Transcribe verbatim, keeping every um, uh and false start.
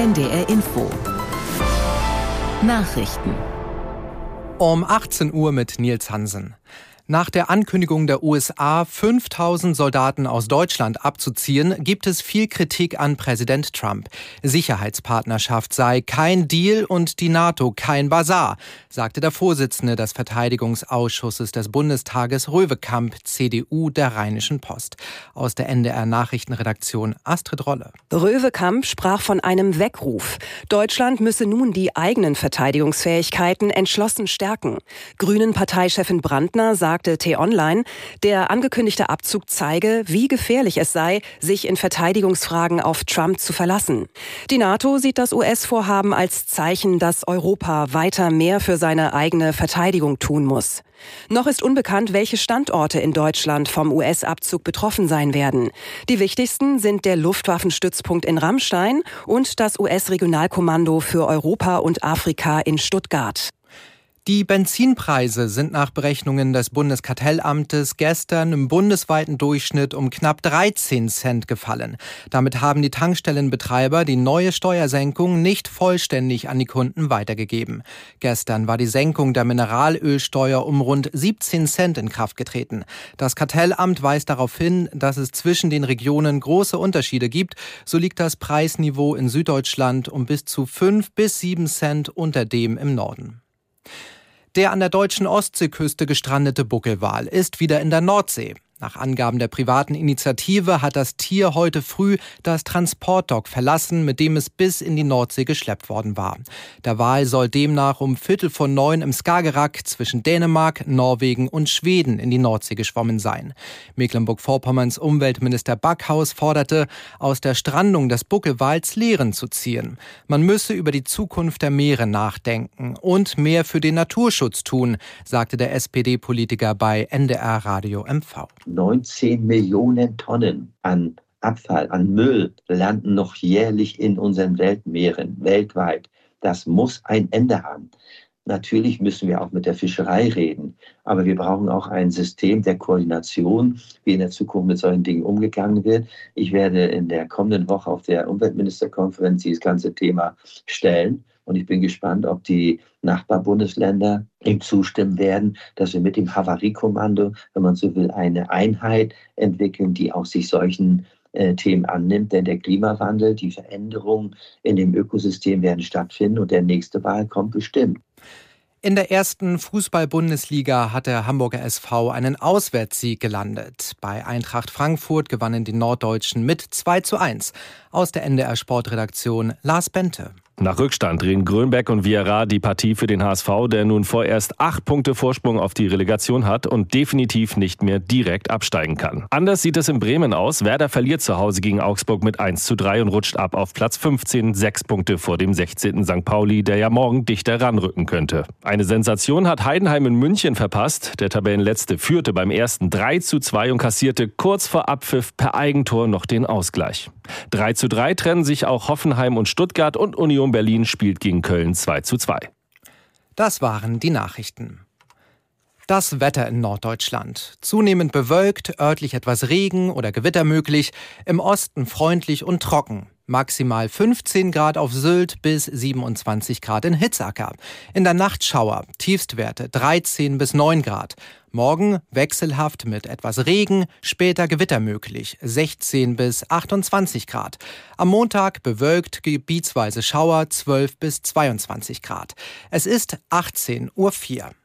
N D R Info. Nachrichten. Um achtzehn Uhr mit Nils Hansen. Nach der Ankündigung der U S A, fünftausend Soldaten aus Deutschland abzuziehen, gibt es viel Kritik an Präsident Trump. Sicherheitspartnerschaft sei kein Deal und die NATO kein Basar, sagte der Vorsitzende des Verteidigungsausschusses des Bundestages Röwekamp, C D U, der Rheinischen Post. Aus der N D R-Nachrichtenredaktion Astrid Rolle. Röwekamp sprach von einem Weckruf. Deutschland müsse nun die eigenen Verteidigungsfähigkeiten entschlossen stärken. Grünen-Parteichefin Brandner sagte T-Online, der angekündigte Abzug zeige, wie gefährlich es sei, sich in Verteidigungsfragen auf Trump zu verlassen. Die NATO sieht das U S-Vorhaben als Zeichen, dass Europa weiter mehr für seine eigene Verteidigung tun muss. Noch ist unbekannt, welche Standorte in Deutschland vom U S-Abzug betroffen sein werden. Die wichtigsten sind der Luftwaffenstützpunkt in Ramstein und das U S-Regionalkommando für Europa und Afrika in Stuttgart. Die Benzinpreise sind nach Berechnungen des Bundeskartellamtes gestern im bundesweiten Durchschnitt um knapp dreizehn Cent gefallen. Damit haben die Tankstellenbetreiber die neue Steuersenkung nicht vollständig an die Kunden weitergegeben. Gestern war die Senkung der Mineralölsteuer um rund siebzehn Cent in Kraft getreten. Das Kartellamt weist darauf hin, dass es zwischen den Regionen große Unterschiede gibt. So liegt das Preisniveau in Süddeutschland um bis zu fünf bis sieben Cent unter dem im Norden. Der an der deutschen Ostseeküste gestrandete Buckelwal ist wieder in der Nordsee. Nach Angaben der privaten Initiative hat das Tier heute früh das Transportdock verlassen, mit dem es bis in die Nordsee geschleppt worden war. Der Wal soll demnach um Viertel vor neun im Skagerrak zwischen Dänemark, Norwegen und Schweden in die Nordsee geschwommen sein. Mecklenburg-Vorpommerns Umweltminister Backhaus forderte, aus der Strandung des Buckelwals Lehren zu ziehen. Man müsse über die Zukunft der Meere nachdenken und mehr für den Naturschutz tun, sagte der S P D-Politiker bei N D R Radio M V. neunzehn Millionen Tonnen an Abfall, an Müll landen noch jährlich in unseren Weltmeeren, weltweit. Das muss ein Ende haben. Natürlich müssen wir auch mit der Fischerei reden, aber wir brauchen auch ein System der Koordination, wie in der Zukunft mit solchen Dingen umgegangen wird. Ich werde in der kommenden Woche auf der Umweltministerkonferenz dieses ganze Thema stellen. Und ich bin gespannt, ob die Nachbarbundesländer ihm zustimmen werden, dass wir mit dem Havariekommando, wenn man so will, eine Einheit entwickeln, die auch sich solchen äh, Themen annimmt. Denn der Klimawandel, die Veränderungen in dem Ökosystem werden stattfinden und der nächste Wahl kommt bestimmt. In der ersten Fußball-Bundesliga hat der Hamburger S V einen Auswärtssieg gelandet. Bei Eintracht Frankfurt gewannen die Norddeutschen mit zwei zu eins. Aus der N D R-Sportredaktion Lars Bente. Nach Rückstand drehen Grönbeck und Vieira die Partie für den H S V, der nun vorerst acht Punkte Vorsprung auf die Relegation hat und definitiv nicht mehr direkt absteigen kann. Anders sieht es in Bremen aus. Werder verliert zu Hause gegen Augsburg mit eins zu drei und rutscht ab auf Platz fünfzehn, sechs Punkte vor dem sechzehnten Sankt Pauli, der ja morgen dichter ranrücken könnte. Eine Sensation hat Heidenheim in München verpasst. Der Tabellenletzte führte beim ersten drei zu zwei und kassierte kurz vor Abpfiff per Eigentor noch den Ausgleich. drei zu drei trennen sich auch Hoffenheim und Stuttgart und Union Berlin spielt gegen Köln zwei zu zwei. Das waren die Nachrichten. Das Wetter in Norddeutschland. Zunehmend bewölkt, örtlich etwas Regen oder Gewitter möglich, im Osten freundlich und trocken. Maximal fünfzehn Grad auf Sylt bis siebenundzwanzig Grad in Hitzacker. In der Nacht Schauer, Tiefstwerte dreizehn bis neun Grad. Morgen wechselhaft mit etwas Regen, später Gewitter möglich, sechzehn bis achtundzwanzig Grad. Am Montag bewölkt, gebietsweise Schauer, zwölf bis zweiundzwanzig Grad. Es ist achtzehn Uhr vier.